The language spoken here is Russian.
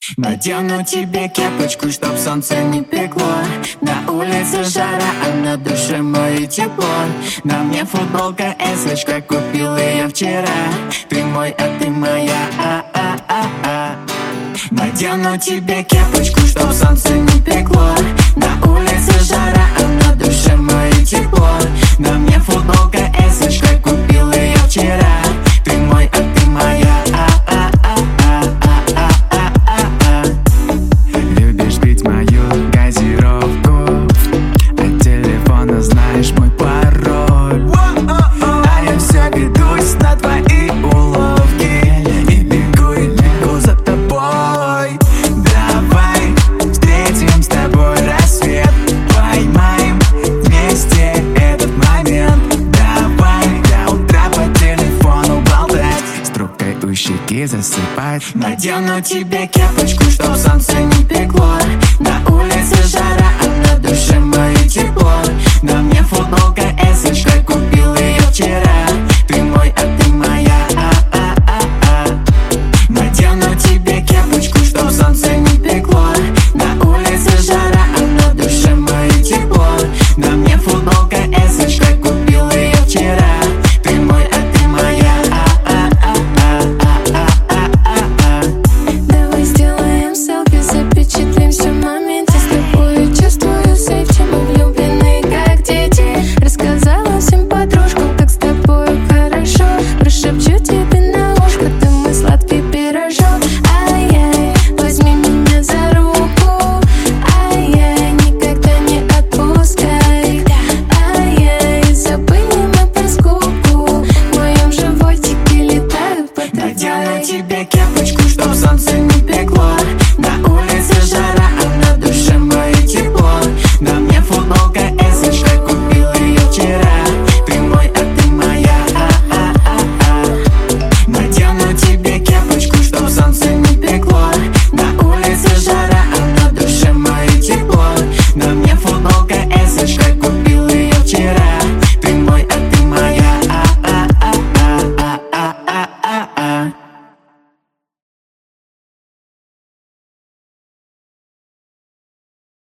Надену тебе кепочку, чтоб солнце не пекло. На улице жара, а на душе мое тепло. На мне футболка эсочка, купил ее вчера. Ты мой, а ты моя, Надену тебе кепочку, чтоб солнце не пекло. На улице жара, а на душе мое тепло. На мне футболка эсочка, купил ее вчера. Ты мой, а ты моя, Любишь пить мою газировку, от телефона знаешь мой пароль. А я все ведусь на твои уловки и бегу за тобой. Давай встретим с тобой рассвет, поймаем вместе этот момент. Давай до утра по телефону болтать, с трубкой у щеки засыпать. Надену тебе кепочку, чтоб солнце не пекло. На улице жара, а на душе мое тепло. На мне футболка эсочка, купил ее вчера. Ты мой, а ты моя, Надену тебе кепочку, чтоб солнце не пекло. На улице жара, а на душе мое тепло. На мне футболка эсочка, купил ее вчера. Ты мой, а ты моя, Надену тебе кепочку, чтоб солнце не пекло. На улице жара, а на душе мое тепло. На мне футболка эсочка, купил ее вчера. Ты мой, а ты моя, Давай сделаем селфи, запечатлимся в моменте. С тобой чувствую сейфти, мы влюблены как дети. Рассказала всем подружкам, как с тобой хорошо. Прошепчу тебе на ушко, ты мой сладкий пирожок. Ай-яй, возьми меня за руку. Ай-яй, никогда не отпускай. Ай-яй, забыли мы про скуку. В моем животике летают Надену бутterfly. тебе кепочку, чтоб солнце не пекло. На улице жара, а на душе мое тепло. На мне футболка эсочка, купил ее вчера. Ты мой, а ты моя, Надену тебе кепочку, чтоб солнце не пекло. На улице жара, а на душе мое тепло. На мне футболка